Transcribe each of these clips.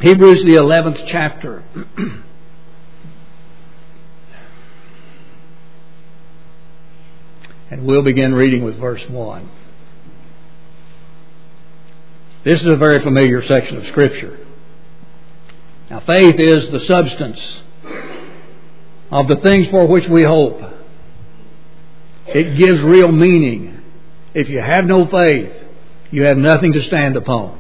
Hebrews, the 11th chapter. And we'll begin reading with verse 1. This is a very familiar section of Scripture. Now, faith is the substance of the things for which we hope. It gives real meaning. If you have no faith, you have nothing to stand upon.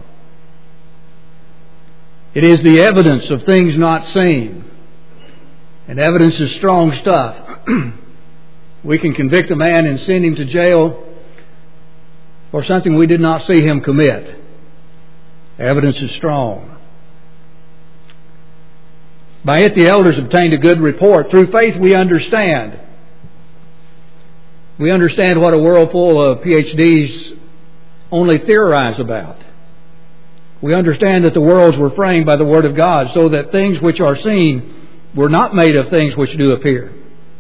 It is the evidence of things not seen. And evidence is strong stuff. We can convict a man and send him to jail for something we did not see him commit. Evidence is strong. By it the elders obtained a good report. Through faith we understand. We understand what a world full of PhDs only theorize about. We understand that the worlds were framed by the Word of God, so that things which are seen were not made of things which do appear.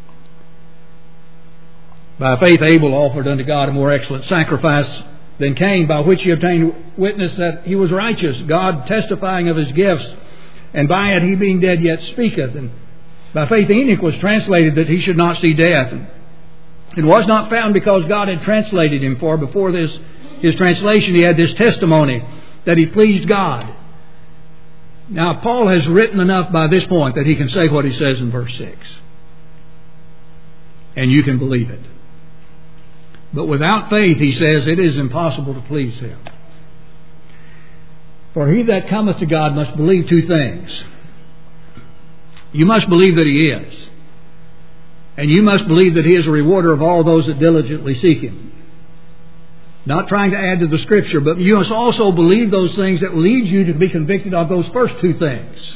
By faith Abel offered unto God a more excellent sacrifice than Cain, by which he obtained witness that he was righteous, God testifying of his gifts, and by it he being dead yet speaketh. And by faith Enoch was translated that he should not see death. It was not found because God had translated him, for before his translation he had this testimony that he pleased God. Now Paul has written enough by this point that he can say what he says in verse 6. And you can believe it. But without faith, he says, it is impossible to please Him. For he that cometh to God must believe two things. You must believe that He is. And you must believe that He is a rewarder of all those that diligently seek Him. Not trying to add to the Scripture, but you must also believe those things that lead you to be convicted of those first two things.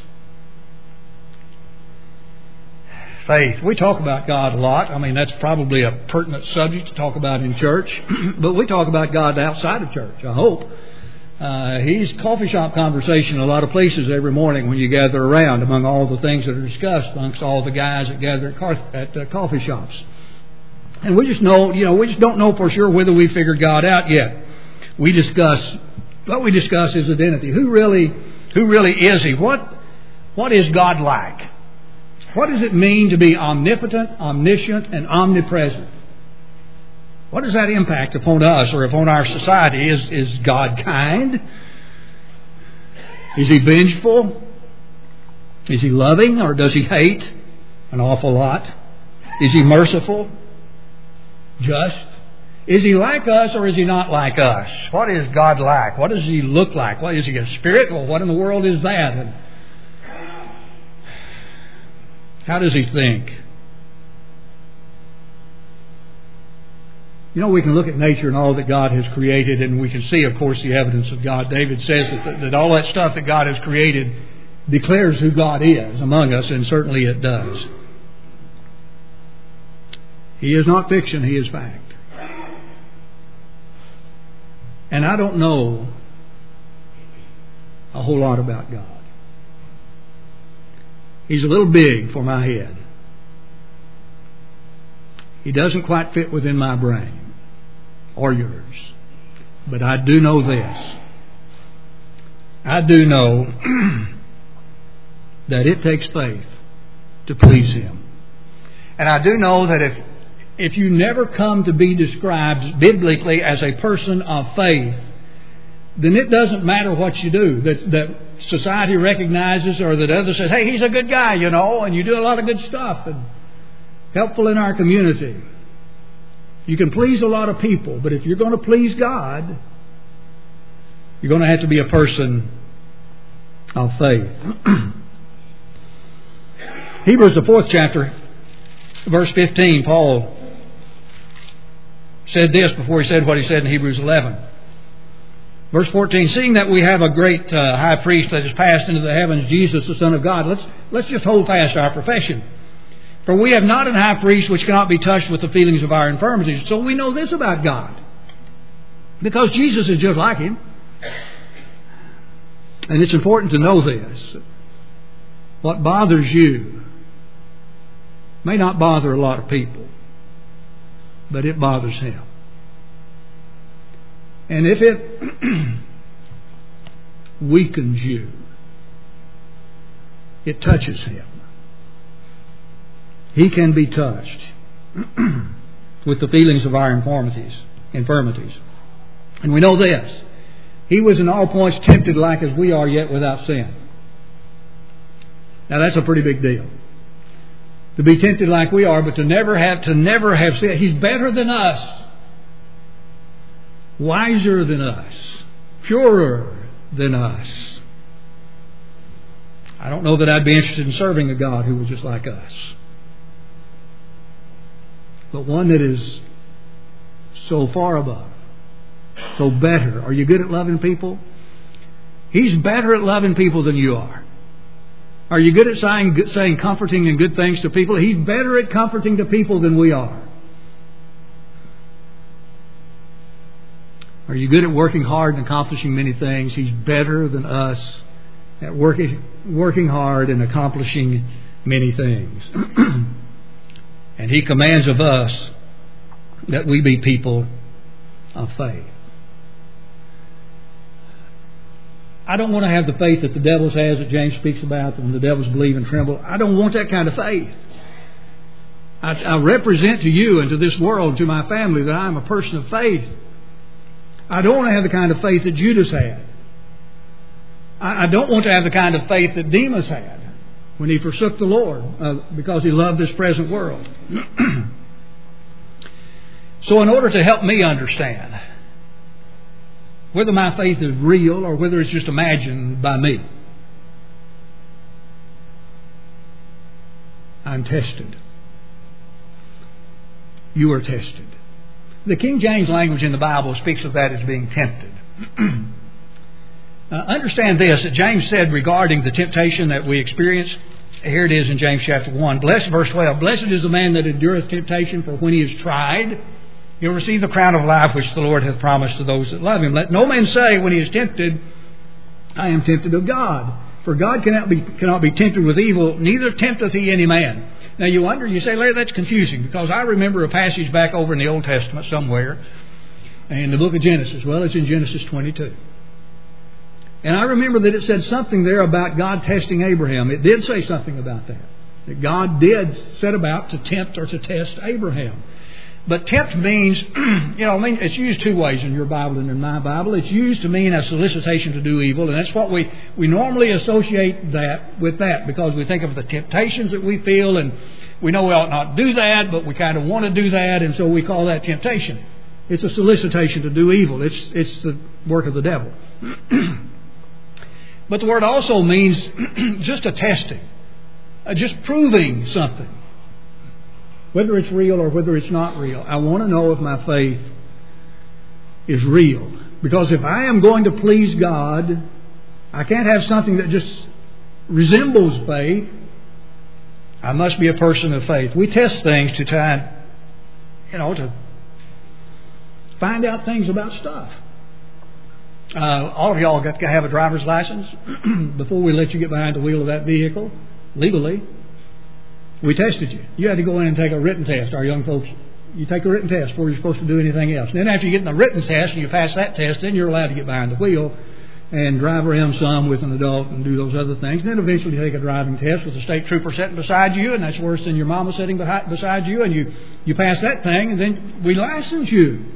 Faith. We talk about God a lot. I mean, that's probably a pertinent subject to talk about in church. But we talk about God outside of church, I hope. He's coffee shop conversation in a lot of places every morning when you gather around, among all the things that are discussed amongst all the guys that gather at coffee shops. And we just know, we just don't know for sure whether we figured God out yet. What we discuss is identity. Who really is He? What is God like? What does it mean to be omnipotent, omniscient, and omnipresent? What does that impact upon us or upon our society? Is God kind? Is He vengeful? Is He loving, or does He hate an awful lot? Is He merciful? Just? Is He like us, or is He not like us? What is God like? What does He look like? What is He, a spirit? Well, what in the world is that? And how does He think? We can look at nature and all that God has created, and we can see, of course, the evidence of God. David says that all that stuff that God has created declares who God is among us, and certainly it does. He is not fiction, He is fact. And I don't know a whole lot about God. He's a little big for my head. He doesn't quite fit within my brain or yours. But I do know this. I do know that it takes faith to please Him. And I do know that if you never come to be described biblically as a person of faith, then it doesn't matter what you do. That society recognizes, or that others say, hey, he's a good guy, and you do a lot of good stuff and helpful in our community. You can please a lot of people, but if you're going to please God, you're going to have to be a person of faith. Hebrews, the 4th chapter, verse 15, Paul said this before he said what he said in Hebrews 11. Verse 14, seeing that we have a great high priest that has passed into the heavens, Jesus, the Son of God, let's just hold fast our profession. For we have not an high priest which cannot be touched with the feelings of our infirmities. So we know this about God, because Jesus is just like Him. And it's important to know this. What bothers you may not bother a lot of people, but it bothers Him. And if it weakens you, it touches him. He can be touched with the feelings of our infirmities. And we know this. He was in all points tempted like as we are, yet without sin. Now that's a pretty big deal. To be tempted like we are, but to never have sin. He's better than us. Wiser than us. Purer than us. I don't know that I'd be interested in serving a God who was just like us. But one that is so far above. So better. Are you good at loving people? He's better at loving people than you are. Are you good at saying comforting and good things to people? He's better at comforting to people than we are. Are you good at working hard and accomplishing many things? He's better than us at working hard and accomplishing many things. And He commands of us that we be people of faith. I don't want to have the faith that the devil has, that James speaks about, when the devils believe and tremble. I don't want that kind of faith. I represent to you and to this world, to my family, that I'm a person of faith. I don't want to have the kind of faith that Judas had. I don't want to have the kind of faith that Demas had when he forsook the Lord because he loved this present world. So in order to help me understand whether my faith is real or whether it's just imagined by me, I'm tested. You are tested. The King James language in the Bible speaks of that as being tempted. Understand this, that James said regarding the temptation that we experience. Here it is in James chapter 1. Blessed, verse 12. Blessed is the man that endureth temptation, for when he is tried, he'll receive the crown of life which the Lord hath promised to those that love Him. Let no man say when he is tempted, I am tempted of God. For God cannot be tempted with evil, neither tempteth He any man. Now you wonder, you say, Larry, that's confusing, because I remember a passage back over in the Old Testament somewhere, in the book of Genesis. Well, it's in Genesis 22. And I remember that it said something there about God testing Abraham. It did say something about that. That God did set about to tempt or to test Abraham. But tempt means, it's used two ways in your Bible and in my Bible. It's used to mean a solicitation to do evil. And that's what we normally associate that with that, because we think of the temptations that we feel and we know we ought not do that, but we kind of want to do that, and so we call that temptation. It's a solicitation to do evil. It's the work of the devil. But the word also means just a testing, just proving something, whether it's real or whether it's not real. I want to know if my faith is real. Because if I am going to please God, I can't have something that just resembles faith. I must be a person of faith. We test things to try, to find out things about stuff. All of y'all got to have a driver's license before we let you get behind the wheel of that vehicle legally. We tested you. You had to go in and take a written test. Our young folks, you take a written test before you're supposed to do anything else. And then after you get in the written test and you pass that test, then you're allowed to get behind the wheel and drive around some with an adult and do those other things. And then eventually you take a driving test with a state trooper sitting beside you, and that's worse than your mama sitting beside you, and you pass that thing, and then we license you.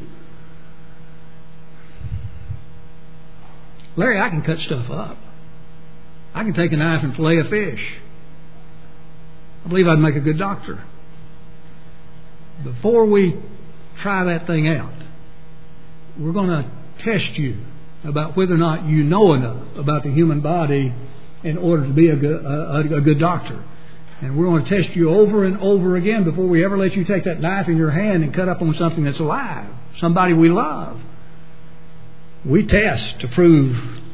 Larry, I can cut stuff up. I can take a knife and fillet a fish. I believe I'd make a good doctor. Before we try that thing out, we're going to test you about whether or not you know enough about the human body in order to be a good doctor. And we're going to test you over and over again before we ever let you take that knife in your hand and cut up on something that's alive, somebody we love. We test to prove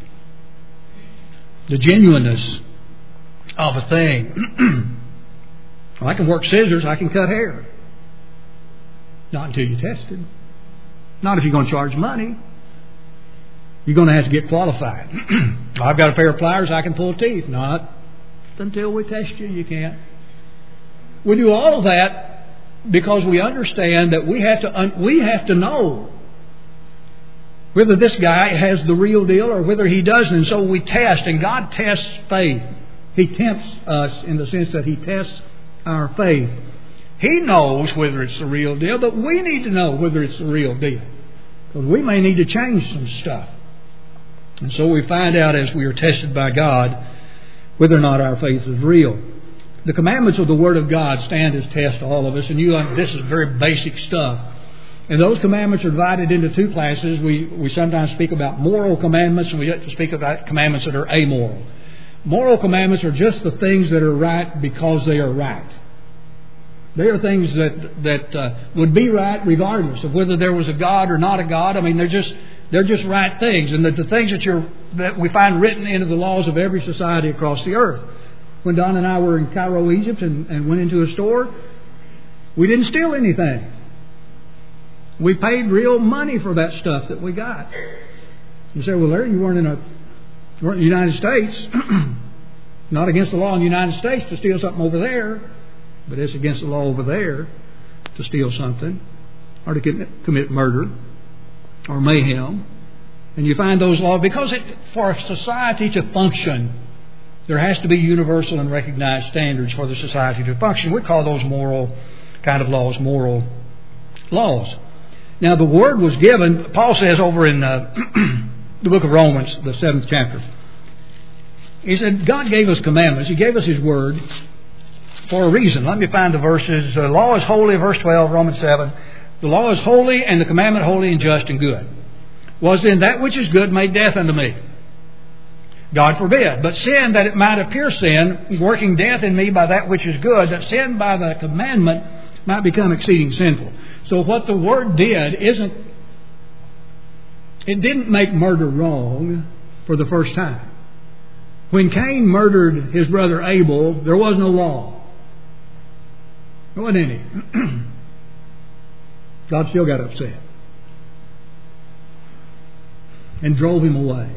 the genuineness of a thing. Well, I can work scissors, I can cut hair. Not until you're tested. Not if you're going to charge money. You're going to have to get qualified. I've got a pair of pliers, I can pull teeth. Not until we test you, you can't. We do all of that because we understand that we have to know whether this guy has the real deal or whether he doesn't. And so we test, and God tests faith. He tempts us in the sense that He tests our faith. He knows whether it's the real deal, but we need to know whether it's the real deal. Because we may need to change some stuff. And so we find out as we are tested by God whether or not our faith is real. The commandments of the Word of God stand as tests to all of us. And this is very basic stuff. And those commandments are divided into two classes. We sometimes speak about moral commandments, and we have to speak about commandments that are amoral. Moral commandments are just the things that are right because they are right. They are things that would be right regardless of whether there was a God or not a God. I mean, they're just right things, and the things that we find written into the laws of every society across the earth. When Don and I were in Cairo, Egypt, and went into a store, we didn't steal anything. We paid real money for that stuff that we got. You say, well, Larry, you weren't in the United States. Not against the law in the United States to steal something over there, but it's against the law over there to steal something or to commit murder or mayhem. And you find those laws, because for a society to function, there has to be universal and recognized standards for the society to function. We call those moral kind of laws, moral laws. Now, the Word was given, Paul says over in the book of Romans, the 7th chapter. He said, God gave us commandments. He gave us His Word for a reason. Let me find the verses. The law is holy, verse 12, Romans 7. The law is holy, and the commandment holy and just and good. Was then that which is good made death unto me? God forbid. But sin, that it might appear sin, working death in me by that which is good, that sin by the commandment might become exceeding sinful. So what the Word did it didn't make murder wrong for the first time. When Cain murdered his brother Abel, there was no law. There wasn't any. God still got upset and drove him away.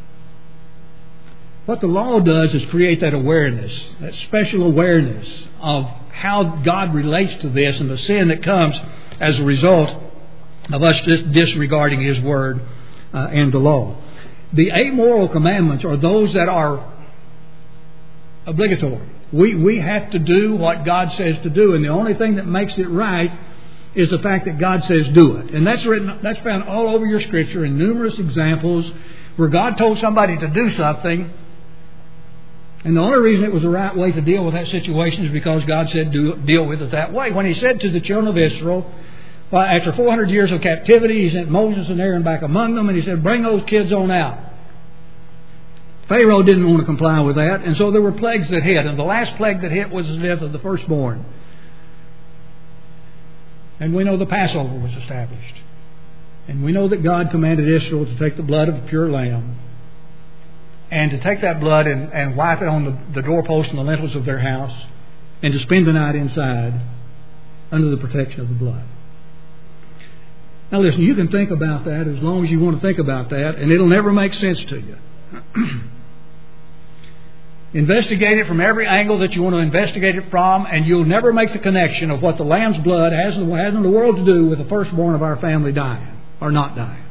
What the law does is create that awareness, that special awareness of how God relates to this and the sin that comes as a result of us disregarding His Word and the law. The amoral commandments are those that are obligatory. We have to do what God says to do, and the only thing that makes it right is the fact that God says do it. And that's found all over your Scripture in numerous examples where God told somebody to do something, and the only reason it was the right way to deal with that situation is because God said deal with it that way. When He said to the children of Israel, after 400 years of captivity, He sent Moses and Aaron back among them, and He said, bring those kids on out. Pharaoh didn't want to comply with that, and so there were plagues that hit, and the last plague that hit was the death of the firstborn. And we know the Passover was established. And we know that God commanded Israel to take the blood of a pure lamb and to take that blood and wipe it on the doorposts and the lintels of their house and to spend the night inside under the protection of the blood. Now listen, you can think about that as long as you want to think about that, and it'll never make sense to you. Investigate it from every angle that you want to investigate it from, and you'll never make the connection of what the lamb's blood has in the world to do with the firstborn of our family dying or not dying.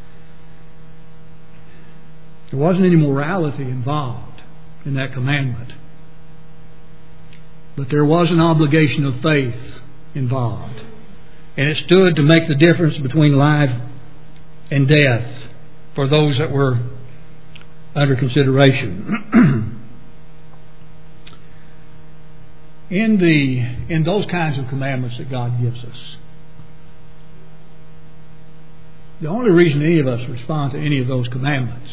There wasn't any morality involved in that commandment. But there was an obligation of faith involved. And it stood to make the difference between life and death for those that were under consideration. In those kinds of commandments that God gives us, the only reason any of us respond to any of those commandments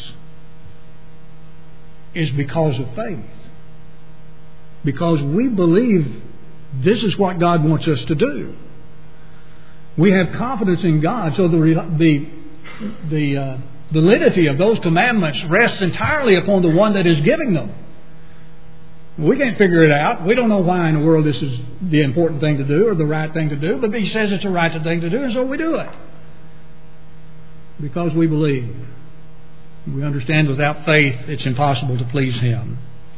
is because of faith. Because we believe this is what God wants us to do. We have confidence in God, so the validity of those commandments rests entirely upon the one that is giving them. We can't figure it out. We don't know why in the world this is the important thing to do or the right thing to do, but He says it's the right thing to do, and so we do it. Because we believe. We understand without faith it's impossible to please Him.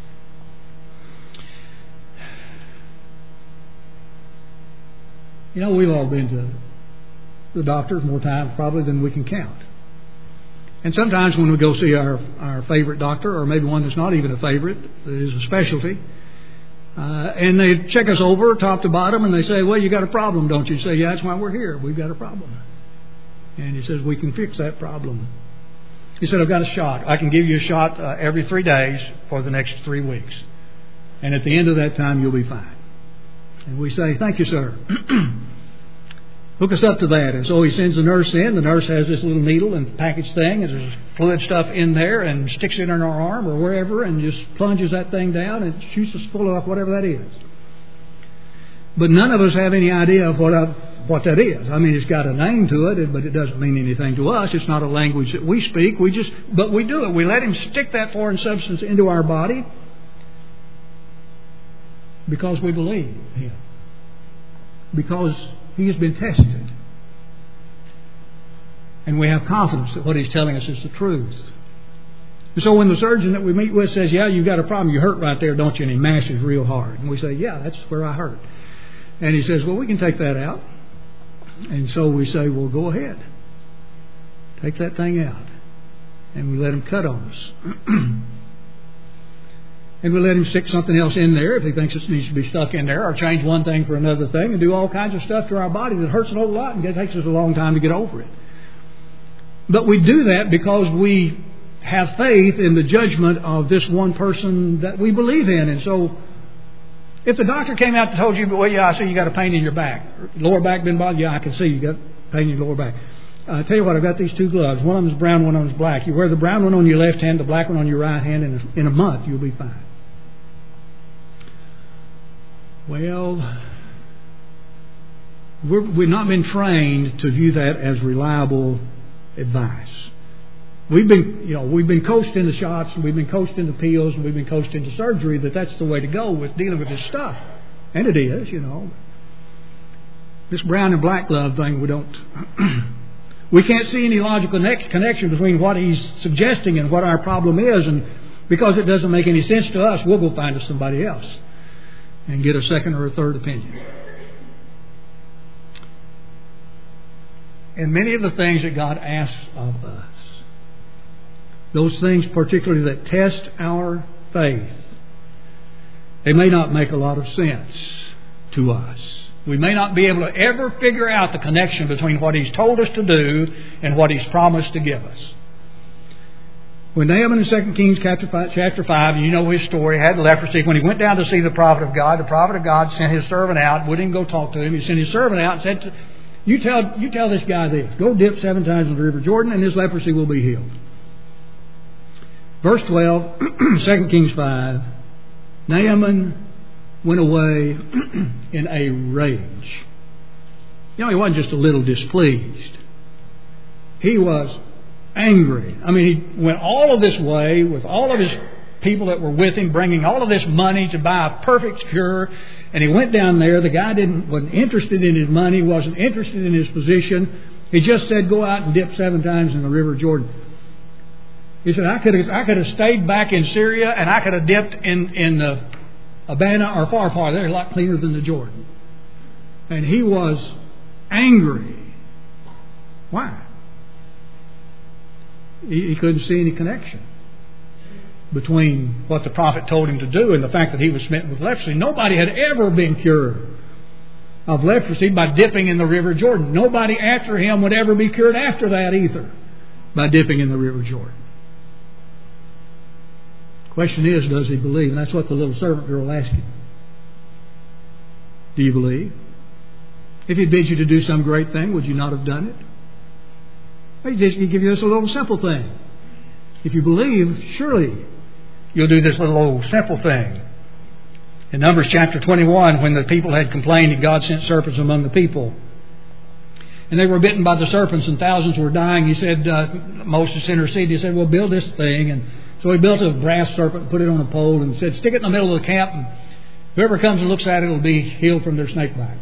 You know, we've all been to the doctors more times probably than we can count. And sometimes when we go see our favorite doctor, or maybe one that's not even a favorite, that is a specialty, and they check us over top to bottom, and they say, well, you got a problem, don't you? You say, yeah, that's why we're here. We've got a problem. And he says, we can fix that problem. He said, I've got a shot. I can give you a shot every 3 days for the next 3 weeks. And at the end of that time, you'll be fine. And we say, thank you, sir. Hook us up to that. And so he sends the nurse in. The nurse has this little needle and package thing, and there's fluid stuff in there, and sticks it in our arm or wherever, and just plunges that thing down and shoots us full of whatever that is. But none of us have any idea of what that is. I mean, it's got a name to it, but it doesn't mean anything to us. It's not a language that we speak. But we do it. We let him stick that foreign substance into our body because we believe him. Because he has been tested. And we have confidence that what he's telling us is the truth. And so when the surgeon that we meet with says, yeah, you've got a problem, you hurt right there, don't you? And he mashes real hard. And we say, yeah, that's where I hurt. And he says, well, we can take that out. And so we say, well, go ahead. Take that thing out. And we let him cut on us. And we let him stick something else in there if he thinks it needs to be stuck in there, or change one thing for another thing, and do all kinds of stuff to our body that hurts a whole lot, and it takes us a long time to get over it. But we do that because we have faith in the judgment of this one person that we believe in. And so if the doctor came out and told you, well, yeah, I see you got a pain in your back. Lower back been bothering you? Yeah, I can see you got pain in your lower back. I tell you what, I've got these 2 gloves. One of them's brown, one of them's black. You wear the brown one on your left hand, the black one on your right hand, and in a month you'll be fine. Well, we've not been trained to view that as reliable advice. We've been coached into shots, and we've been coached into pills, and we've been coached into surgery that that's the way to go with dealing with this stuff. And it is, This brown and black glove thing, we can't see any logical connection between what he's suggesting and what our problem is, and because it doesn't make any sense to us, we'll go find us somebody else and get a second or a third opinion. And many of the things that God asks of us, those things particularly that test our faith, they may not make a lot of sense to us. We may not be able to ever figure out the connection between what he's told us to do and what he's promised to give us. When Naaman in 2 Kings chapter 5, and you know his story, had leprosy. When he went down to see the prophet of God sent his servant out, wouldn't even go talk to him. He sent his servant out and said, you tell this guy this. Go dip 7 times in the river Jordan and his leprosy will be healed. Verse 12, 2 Kings 5, Naaman went away in a rage. He wasn't just a little displeased. He was angry. I mean, he went all of this way with all of his people that were with him, bringing all of this money to buy a perfect cure. And he went down there. The guy wasn't interested in his money, wasn't interested in his position. He just said, go out and dip 7 times in the river Jordan. He said, I could have stayed back in Syria, and I could have dipped in the Abana or Pharpar. They're a lot cleaner than the Jordan. And he was angry. Why? He couldn't see any connection between what the prophet told him to do and the fact that he was smitten with leprosy. Nobody had ever been cured of leprosy by dipping in the river Jordan. Nobody after him would ever be cured after that either by dipping in the river Jordan. The question is, does he believe? And that's what the little servant girl asked him. Do you believe? If he bid you to do some great thing, would you not have done it? He give you this little simple thing. If you believe, surely you'll do this little old simple thing. In Numbers chapter 21, when the people had complained and God sent serpents among the people, and they were bitten by the serpents and thousands were dying, he said, Moses interceded, he said, well, build this thing. And so he built a brass serpent and put it on a pole and said, stick it in the middle of the camp, and whoever comes and looks at it will be healed from their snake bite.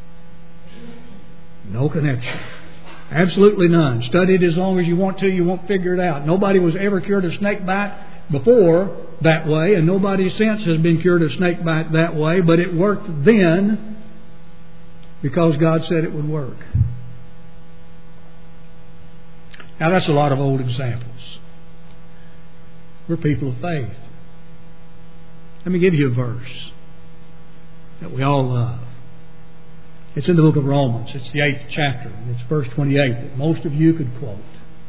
No connection. Absolutely none. Study it as long as you want to. You won't figure it out. Nobody was ever cured of snake bite before that way, and nobody since has been cured of snake bite that way, but it worked then because God said it would work. Now that's a lot of old examples. We're people of faith. Let me give you a verse that we all love. It's in the book of Romans. It's the 8th chapter. And it's verse 28 that most of you could quote.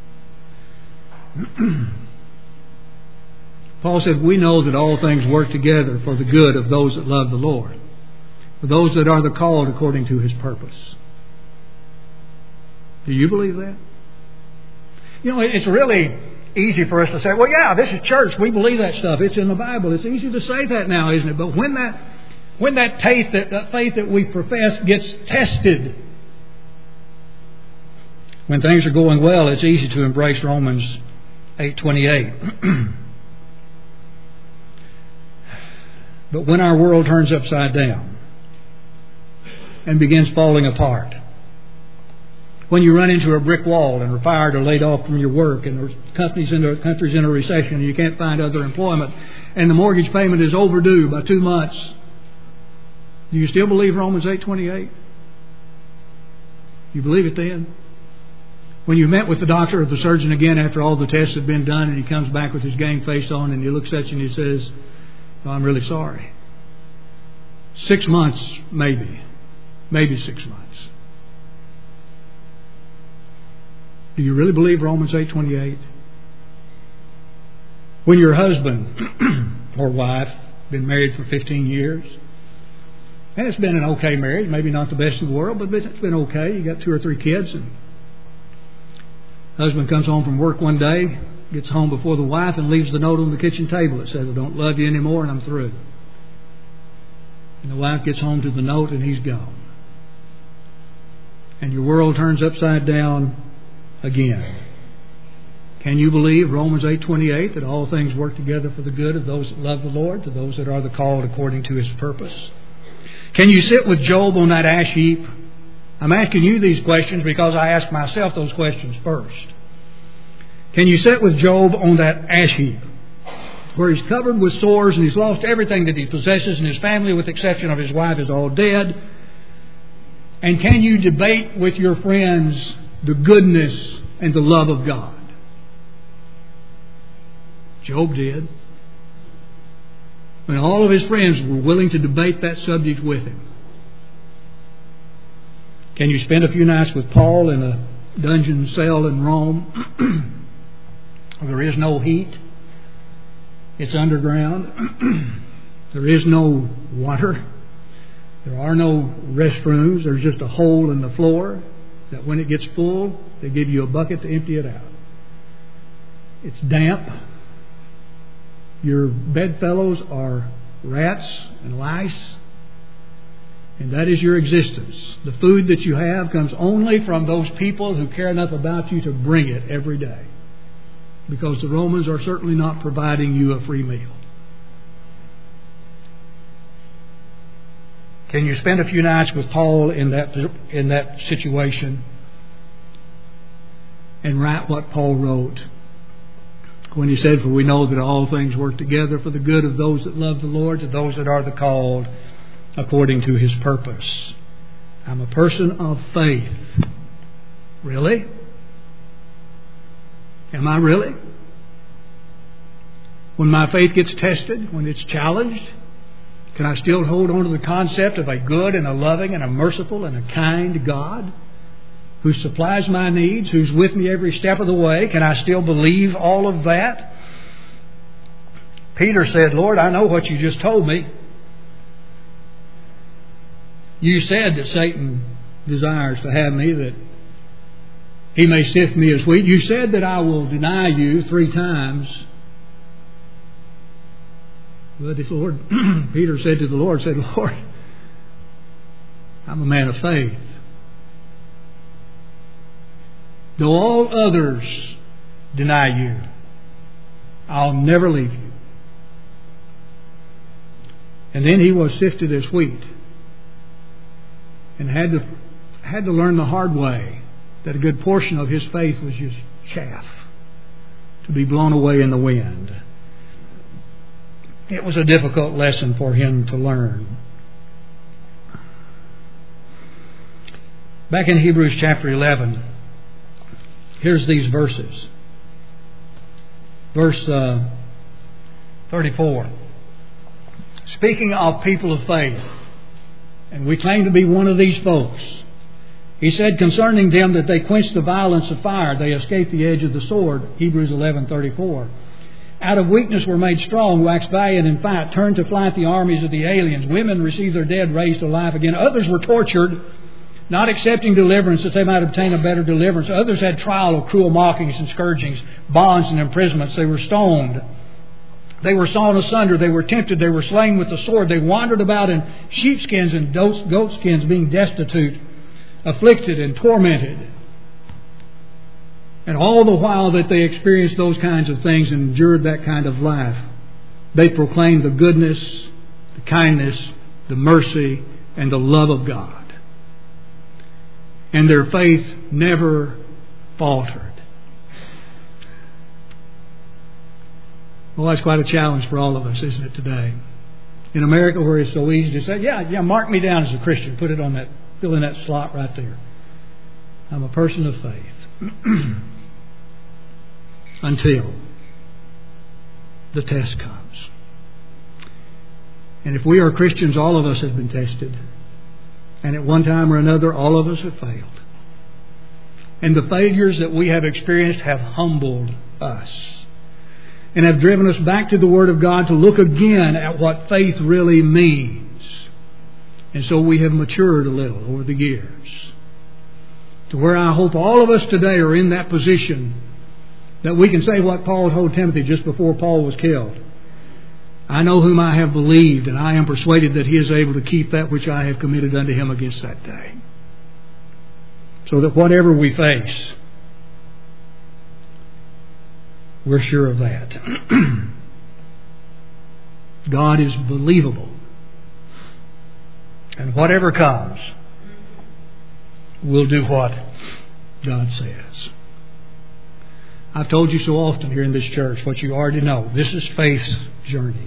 Paul said, we know that all things work together for the good of those that love the Lord, for those that are the called according to His purpose. Do you believe that? You know, it's really easy for us to say, well, yeah, this is church. We believe that stuff. It's in the Bible. It's easy to say that now, isn't it? But when that faith that we profess gets tested, when things are going well, it's easy to embrace Romans 8:28. But when our world turns upside down and begins falling apart, when you run into a brick wall and are fired or laid off from your work and the country's in a recession and you can't find other employment and the mortgage payment is overdue by 2 months, do you still believe Romans 8:28? You believe it then? When you met with the doctor or the surgeon again after all the tests have been done and he comes back with his game face on and he looks at you and he says, well, I'm really sorry. 6 months, maybe 6 months. Do you really believe Romans 8:28? When your husband or wife been married for 15 years, and it's been an okay marriage, maybe not the best in the world, but it's been okay. You got 2 or 3 kids, and husband comes home from work one day, gets home before the wife, and leaves the note on the kitchen table that says, I don't love you anymore and I'm through. And the wife gets home to the note and he's gone. And your world turns upside down again. Can you believe Romans 8:28 that all things work together for the good of those that love the Lord, to those that are the called according to His purpose? Can you sit with Job on that ash heap? I'm asking you these questions because I asked myself those questions first. Can you sit with Job on that ash heap where he's covered with sores and he's lost everything that he possesses and his family, with the exception of his wife, is all dead? And can you debate with your friends the goodness and the love of God? Job did. When all of his friends were willing to debate that subject with him. Can you spend a few nights with Paul in a dungeon cell in Rome? There is no heat. It's underground. There is no water. There are no restrooms. There's just a hole in the floor that when it gets full, they give you a bucket to empty it out. It's damp. Your bedfellows are rats and lice. And that is your existence. The food that you have comes only from those people who care enough about you to bring it every day. Because the Romans are certainly not providing you a free meal. Can you spend a few nights with Paul in that situation and write what Paul wrote when he said, for we know that all things work together for the good of those that love the Lord, to those that are the called according to His purpose. I'm a person of faith. Really? Am I really? When my faith gets tested, when it's challenged, can I still hold on to the concept of a good and a loving and a merciful and a kind God who supplies my needs, who's with me every step of the way? Can I still believe all of that? Peter said, Lord, I know what you just told me. You said that Satan desires to have me, that he may sift me as wheat. You said that I will deny you 3 times. But the Lord, Peter said to the Lord, Lord, I'm a man of faith. Though all others deny you, I'll never leave you. And then he was sifted as wheat and had to learn the hard way that a good portion of his faith was just chaff to be blown away in the wind. It was a difficult lesson for him to learn. Back in Hebrews chapter 11, Here's these verses. Verse 34. Speaking of people of faith, and we claim to be one of these folks, he said concerning them that they quenched the violence of fire, they escaped the edge of the sword, Hebrews 11:34. Out of weakness were made strong, waxed valiant in fight, turned to flight the armies of the aliens. Women received their dead raised to life again. Others were tortured, not accepting deliverance that they might obtain a better deliverance. Others had trial of cruel mockings and scourgings, bonds and imprisonments. They were stoned. They were sawn asunder. They were tempted. They were slain with the sword. They wandered about in sheepskins and goatskins, being destitute, afflicted and tormented. And all the while that they experienced those kinds of things and endured that kind of life, they proclaimed the goodness, the kindness, the mercy, and the love of God. And their faith never faltered. Well, that's quite a challenge for all of us, isn't it, today? In America, where it's so easy to say, yeah, mark me down as a Christian. Put it on that, fill in that slot right there. I'm a person of faith. Until the test comes. And if we are Christians, all of us have been tested. And at one time or another, all of us have failed. And the failures that we have experienced have humbled us. And have driven us back to the Word of God to look again at what faith really means. And so we have matured a little over the years. To where I hope all of us today are in that position that we can say what Paul told Timothy just before Paul was killed. I know whom I have believed, and I am persuaded that he is able to keep that which I have committed unto him against that day. So that whatever we face, we're sure of that. God is believable. And whatever comes, we'll do what God says. I've told you so often here in this church what you already know. This is faith's journey.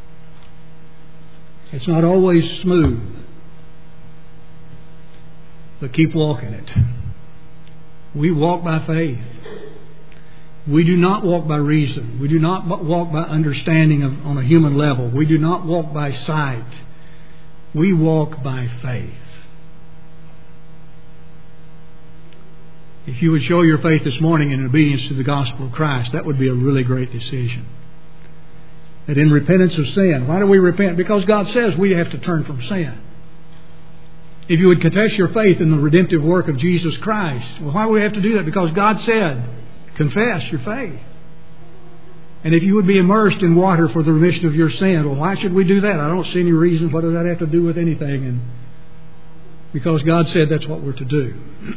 It's not always smooth, but keep walking it. We walk by faith. We do not walk by reason. We do not walk by understanding on a human level. We do not walk by sight. We walk by faith. If you would show your faith this morning in obedience to the gospel of Christ, that would be a really great decision. That in repentance of sin, why do we repent? Because God says we have to turn from sin. If you would confess your faith in the redemptive work of Jesus Christ, well, why do we have to do that? Because God said, confess your faith. And if you would be immersed in water for the remission of your sin, well, why should we do that? I don't see any reason. What does that have to do with anything? And because God said that's what we're to do.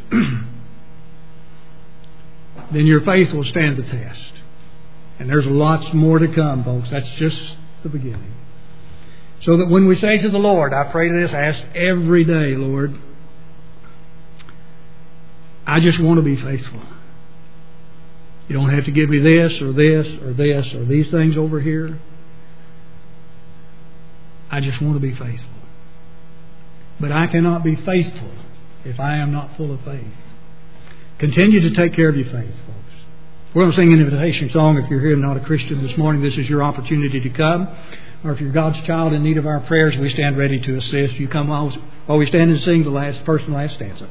Then your faith will stand the test. And there's lots more to come, folks. That's just the beginning. So that when we say to the Lord, I pray this, I ask every day, Lord, I just want to be faithful. You don't have to give me this or this or this or these things over here. I just want to be faithful. But I cannot be faithful if I am not full of faith. Continue to take care of your faith, folks. We're going to sing an invitation song. If you're here and not a Christian this morning, this is your opportunity to come. Or if you're God's child in need of our prayers, we stand ready to assist. You come while we stand and sing the first and last stanza.